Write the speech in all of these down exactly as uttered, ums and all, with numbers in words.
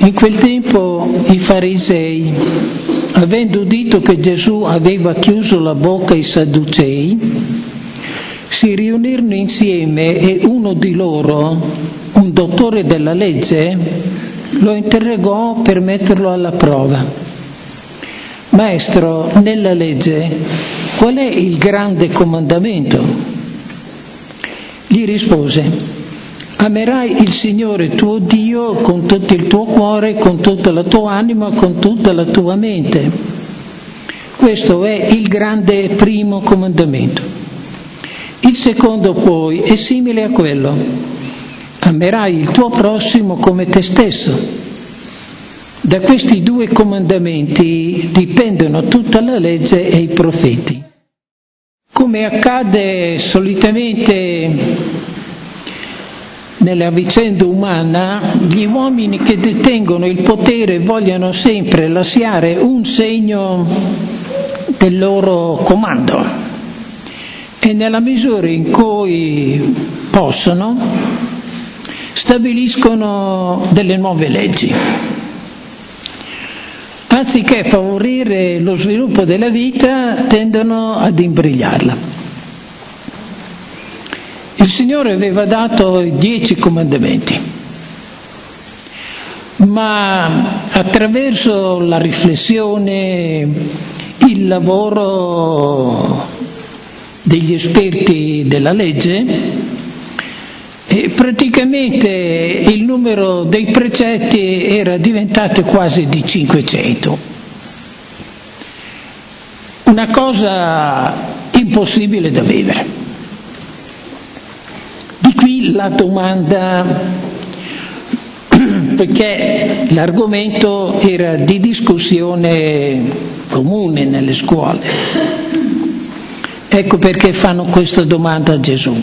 In quel tempo i farisei, avendo udito che Gesù aveva chiuso la bocca ai Sadducei, si riunirono insieme e uno di loro, un dottore della legge, lo interrogò per metterlo alla prova. Maestro, nella legge, qual è il grande comandamento? Gli rispose: amerai il Signore tuo Dio con tutto il tuo cuore, con tutta la tua anima, con tutta la tua mente. Questo è il grande primo comandamento. Il secondo poi è simile a quello: amerai il tuo prossimo come te stesso. Da questi due comandamenti dipendono tutta la legge e i profeti. Come accade solitamente nella vicenda umana, gli uomini che detengono il potere vogliono sempre lasciare un segno del loro comando e nella misura in cui possono stabiliscono delle nuove leggi. Anziché favorire lo sviluppo della vita, tendono ad imbrigliarla. Il Signore aveva dato i dieci comandamenti, ma attraverso la riflessione, il lavoro degli esperti della legge, e praticamente il numero dei precetti era diventato quasi di cinquecento. Una cosa impossibile da vivere. Di qui la domanda, perché l'argomento era di discussione comune nelle scuole. Ecco perché fanno questa domanda a Gesù.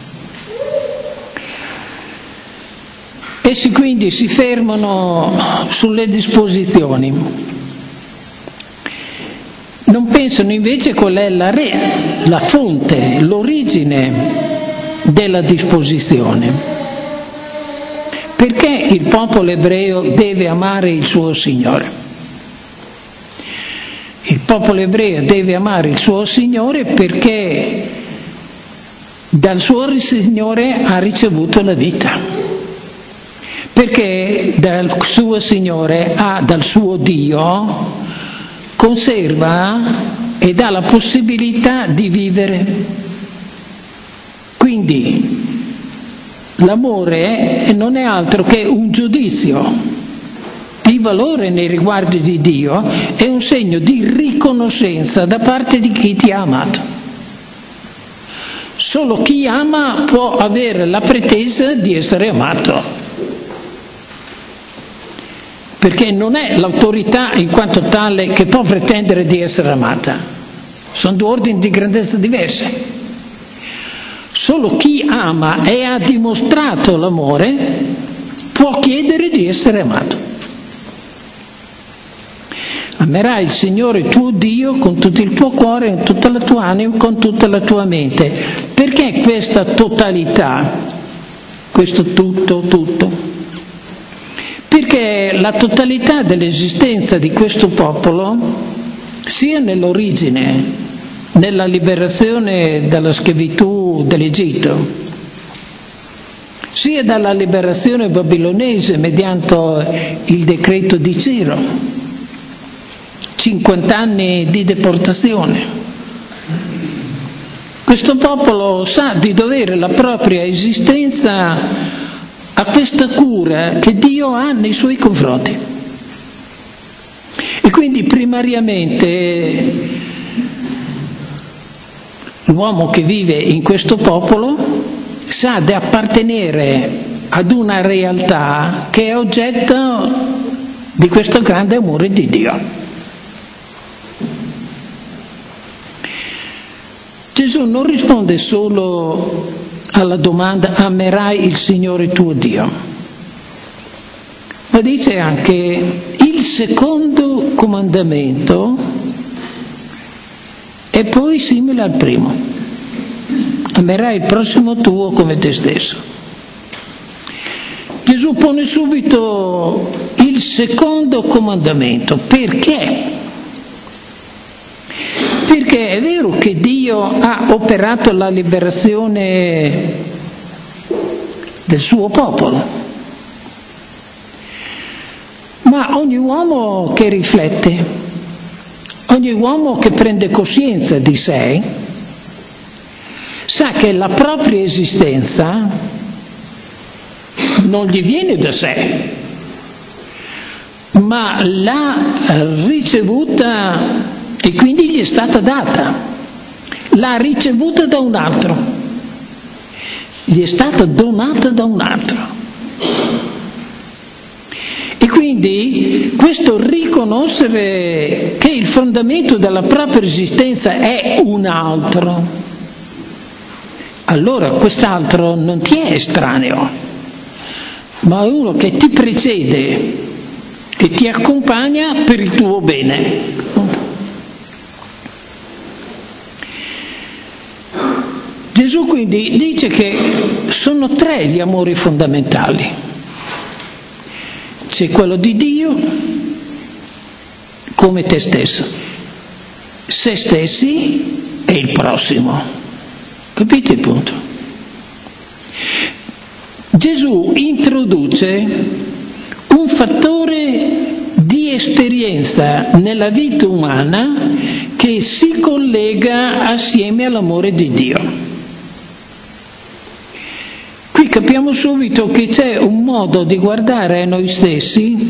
Essi quindi si fermano sulle disposizioni. Non pensano invece qual è la, re, la fonte, l'origine della disposizione. Perché il popolo ebreo deve amare il suo Signore? Il popolo ebreo deve amare il suo Signore perché dal suo Signore ha ricevuto la vita, perché dal suo Signore ha, dal suo Dio, conserva e dà la possibilità di vivere. Quindi l'amore non è altro che un giudizio di valore nei riguardi di Dio, è un segno di riconoscenza da parte di chi ti ha amato. Solo chi ama può avere la pretesa di essere amato, perché non è l'autorità in quanto tale che può pretendere di essere amata. Sono due ordini di grandezza diverse. Solo chi ama e ha dimostrato l'amore può chiedere di essere amato. Amerai il Signore tuo Dio con tutto il tuo cuore, con tutta la tua anima, con tutta la tua mente. Perché questa totalità? Questo tutto, tutto? Perché la totalità dell'esistenza di questo popolo, sia nell'origine, nella liberazione dalla schiavitù dell'Egitto, sia dalla liberazione babilonese mediante il decreto di Ciro, cinquanta anni di deportazione. Questo popolo sa di dovere la propria esistenza a questa cura che Dio ha nei suoi confronti. E quindi primariamente l'uomo che vive in questo popolo sa di appartenere ad una realtà che è oggetto di questo grande amore di Dio. Gesù non risponde solo alla domanda amerai il Signore tuo Dio, ma dice anche il secondo comandamento e poi simile al primo: amerai il prossimo tuo come te stesso. Gesù pone subito il il secondo comandamento. Perché? Perché è vero che Dio ha operato la liberazione del suo popolo, ma ogni uomo che riflette, ogni uomo che prende coscienza di sé, sa che la propria esistenza non gli viene da sé, ma l'ha ricevuta e quindi gli è stata data, l'ha ricevuta da un altro, gli è stata donata da un altro. E quindi questo riconoscere che il fondamento della propria esistenza è un altro, allora quest'altro non ti è estraneo, ma è uno che ti precede, che ti accompagna per il tuo bene. Gesù quindi dice che sono tre gli amori fondamentali. C'è quello di Dio come te stesso, se stessi e il prossimo. Capite il punto? Gesù introduce un fattore di esperienza nella vita umana che si collega assieme all'amore di Dio. Qui capiamo subito che c'è un modo di guardare a noi stessi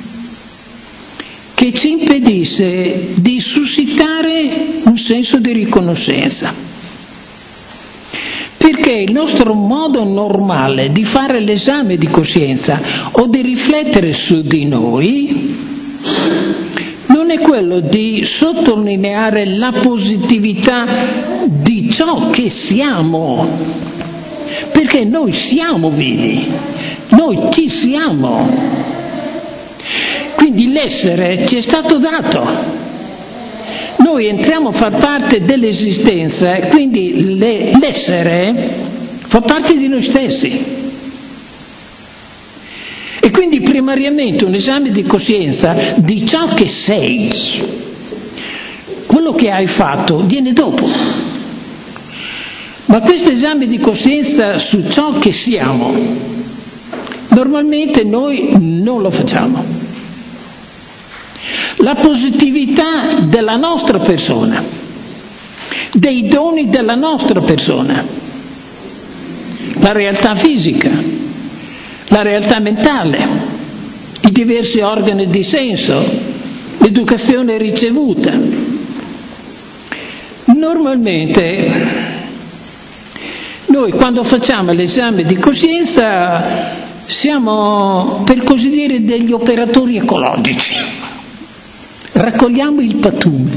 che ci impedisce di suscitare un senso di riconoscenza. Perché il nostro modo normale di fare l'esame di coscienza o di riflettere su di noi non è quello di sottolineare la positività di ciò che siamo. Perché noi siamo vivi, noi ci siamo, quindi l'essere ci è stato dato, noi entriamo a far parte dell'esistenza e quindi le, l'essere fa parte di noi stessi. E quindi primariamente un esame di coscienza di ciò che sei, quello che hai fatto viene dopo. Ma questo esame di coscienza su ciò che siamo, normalmente noi non lo facciamo. La positività della nostra persona, dei doni della nostra persona, la realtà fisica, la realtà mentale, i diversi organi di senso, l'educazione ricevuta. Normalmente noi quando facciamo l'esame di coscienza siamo, per così dire, degli operatori ecologici. Raccogliamo il patume.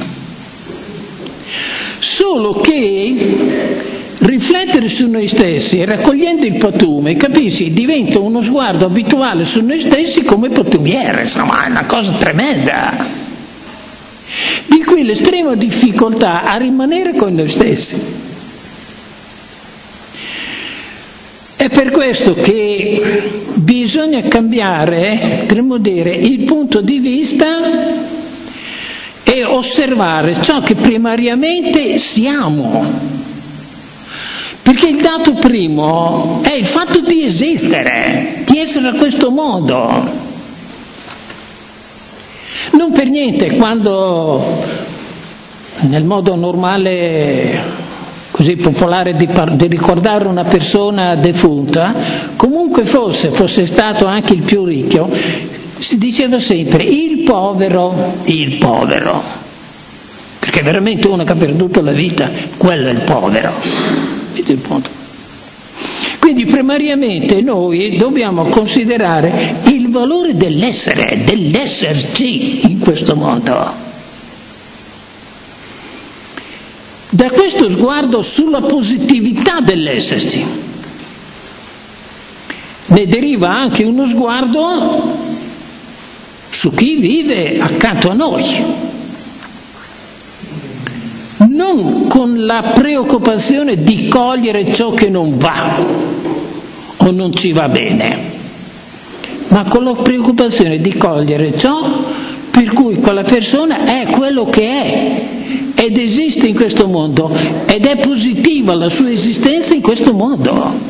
Solo che riflettere su noi stessi, raccogliendo il patume, capisci, diventa uno sguardo abituale su noi stessi come patumiere, insomma, è una cosa tremenda. Di qui l'estrema difficoltà a rimanere con noi stessi. È per questo che bisogna cambiare, potremmo dire, il punto di vista e osservare ciò che primariamente siamo. Perché il dato primo è il fatto di esistere, di essere a questo modo. Non per niente, quando nel modo normale così popolare di, par- di ricordare una persona defunta, comunque fosse, fosse stato anche il più ricco, si diceva sempre il povero, il povero, perché veramente uno che ha perduto la vita, quello è il povero. Vedete il punto? Quindi primariamente noi dobbiamo considerare il valore dell'essere, dell'esserci in questo mondo. Da questo sguardo sulla positività dell'esserci ne deriva anche uno sguardo su chi vive accanto a noi, non con la preoccupazione di cogliere ciò che non va o non ci va bene, ma con la preoccupazione di cogliere ciò per cui quella persona è quello che è ed esiste in questo mondo ed è positiva la sua esistenza in questo mondo.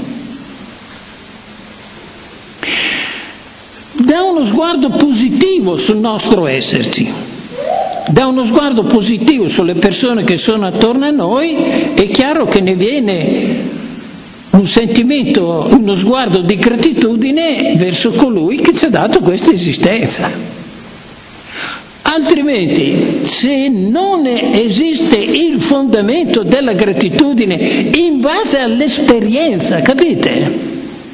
Dà uno sguardo positivo sul nostro esserci, dà uno sguardo positivo sulle persone che sono attorno a noi, è chiaro che ne viene un sentimento, uno sguardo di gratitudine verso colui che ci ha dato questa esistenza. Altrimenti, se non esiste il fondamento della gratitudine in base all'esperienza, capite?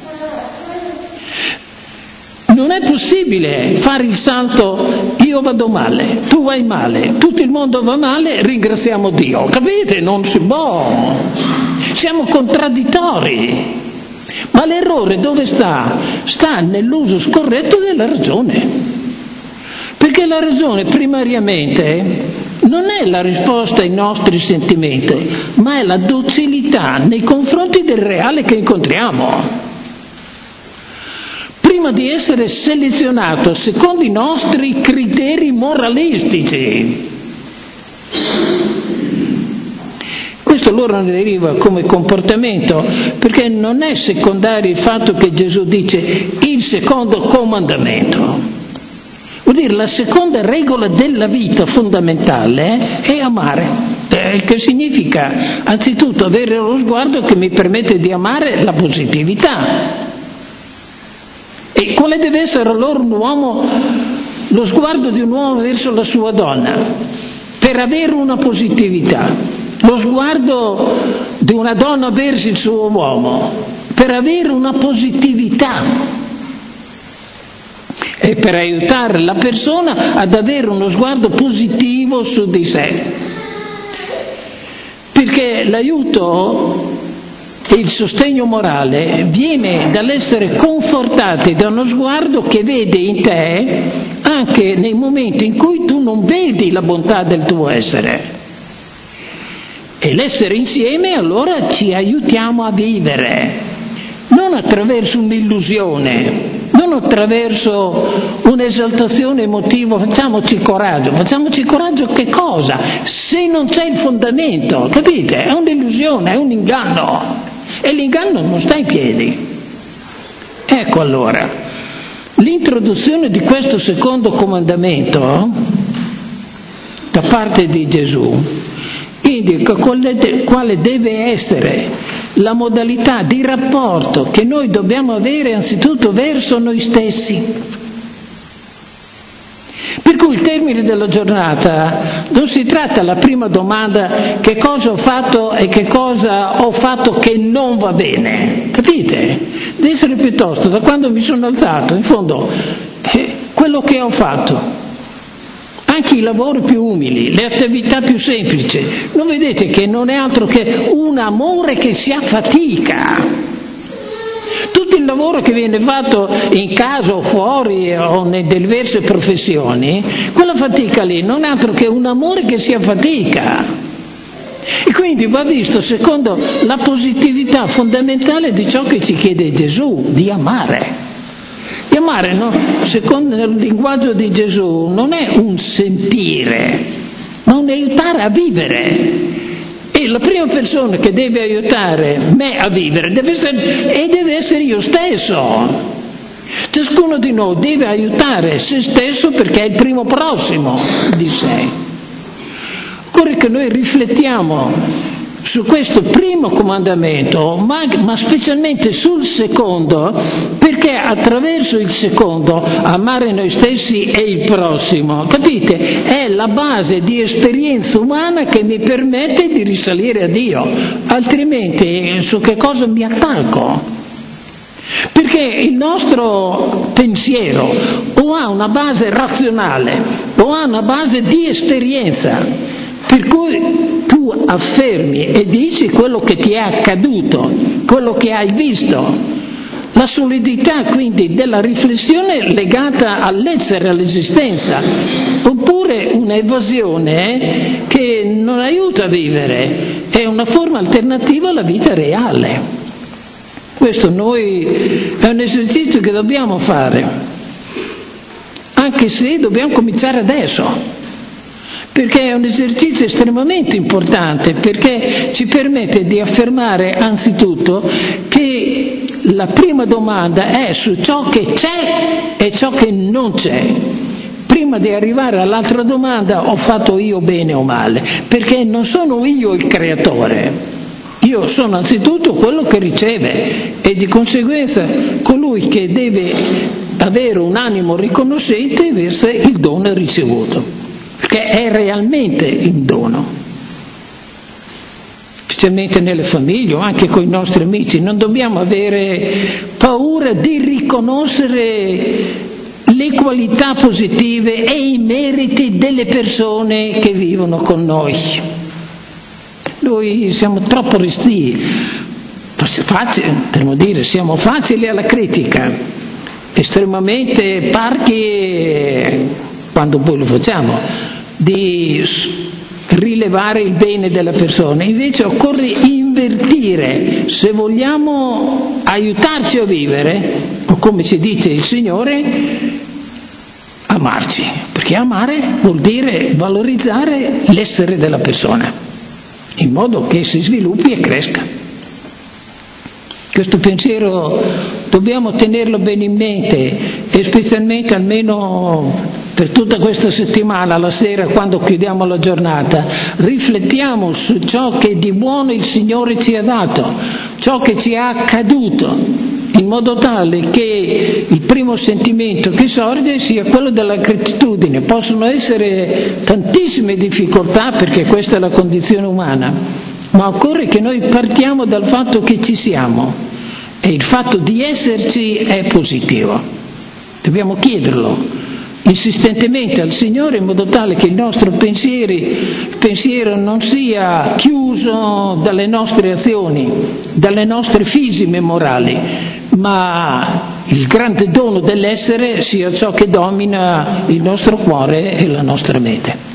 Non è possibile fare il salto, io vado male, tu vai male, tutto il mondo va male, ringraziamo Dio, capite? Non si può, siamo contraddittori, ma l'errore dove sta? Sta nell'uso scorretto della ragione, perché la ragione primariamente non è la risposta ai nostri sentimenti, ma è la docilità nei confronti del reale che incontriamo. Prima di essere selezionato secondo i nostri criteri moralistici. Questo allora ne deriva come comportamento, perché non è secondario il fatto che Gesù dice il secondo comandamento. Vuol dire la seconda regola della vita fondamentale è amare, eh, che significa anzitutto avere lo sguardo che mi permette di amare la positività. E quale deve essere allora un uomo, lo sguardo di un uomo verso la sua donna, per avere una positività? Lo sguardo di una donna verso il suo uomo, per avere una positività e per aiutare la persona ad avere uno sguardo positivo su di sé. Perché l'aiuto e il sostegno morale viene dall'essere confortati da uno sguardo che vede in te anche nei momenti in cui tu non vedi la bontà del tuo essere. E l'essere insieme allora ci aiutiamo a vivere, non attraverso un'illusione, non attraverso un'esaltazione emotiva, facciamoci coraggio, facciamoci coraggio che cosa? Se non c'è il fondamento, capite? È un'illusione, è un inganno. E l'inganno non sta in piedi. Ecco allora, l'introduzione di questo secondo comandamento da parte di Gesù indica quale deve essere la modalità di rapporto che noi dobbiamo avere anzitutto verso noi stessi. Per cui il termine della giornata non si tratta la prima domanda che cosa ho fatto e che cosa ho fatto che non va bene, capite? Deve essere piuttosto da quando mi sono alzato, in fondo, eh, quello che ho fatto, anche i lavori più umili, le attività più semplici, non vedete che non è altro che un amore che si affatica. Tutto il lavoro che viene fatto in casa o fuori o nelle diverse professioni, quella fatica lì non è altro che un amore che si affatica. E quindi va visto secondo la positività fondamentale di ciò che ci chiede Gesù, di amare. Di amare, no? Secondo il linguaggio di Gesù, non è un sentire, ma un aiutare a vivere. E la prima persona che deve aiutare me a vivere deve essere, e deve essere io stesso. Ciascuno di noi deve aiutare se stesso perché è il primo prossimo di sé. Occorre che noi riflettiamo su questo primo comandamento, ma, ma specialmente sul secondo, perché attraverso il secondo, amare noi stessi e il prossimo, capite? È la base di esperienza umana che mi permette di risalire a Dio, altrimenti su che cosa mi attacco? Perché il nostro pensiero o ha una base razionale o ha una base di esperienza, per cui tu affermi e dici quello che ti è accaduto, quello che hai visto. La solidità quindi della riflessione legata all'essere, all'esistenza, oppure un'evasione che non aiuta a vivere, è una forma alternativa alla vita reale. Questo noi è un esercizio che dobbiamo fare. anche se dobbiamo cominciare adesso, perché è un esercizio estremamente importante, perché ci permette di affermare anzitutto che la prima domanda è su ciò che c'è e ciò che non c'è. Prima di arrivare all'altra domanda, ho fatto io bene o male, perché non sono io il creatore, io sono anzitutto quello che riceve e di conseguenza colui che deve avere un animo riconoscente verso il dono ricevuto, che è realmente il dono, specialmente nelle famiglie o anche con i nostri amici. Non dobbiamo avere paura di riconoscere le qualità positive e i meriti delle persone che vivono con noi. Noi siamo troppo restii, potremmo dire, siamo facili alla critica, estremamente parchi quando poi lo facciamo, di rilevare il bene della persona. Invece occorre invertire, se vogliamo aiutarci a vivere, o come ci dice il Signore, amarci, perché amare vuol dire valorizzare l'essere della persona, in modo che si sviluppi e cresca. Questo pensiero dobbiamo tenerlo bene in mente, e specialmente almeno per tutta questa settimana, la sera quando chiudiamo la giornata, riflettiamo su ciò che di buono il Signore ci ha dato, ciò che ci è accaduto, in modo tale che il primo sentimento che sorge sia quello della gratitudine. Possono essere tantissime difficoltà, perché questa è la condizione umana, ma occorre che noi partiamo dal fatto che ci siamo, e il fatto di esserci è positivo. Dobbiamo chiederlo insistentemente al Signore, in modo tale che il nostro pensieri, il pensiero non sia chiuso dalle nostre azioni, dalle nostre fisime morali, ma il grande dono dell'essere sia ciò che domina il nostro cuore e la nostra mente.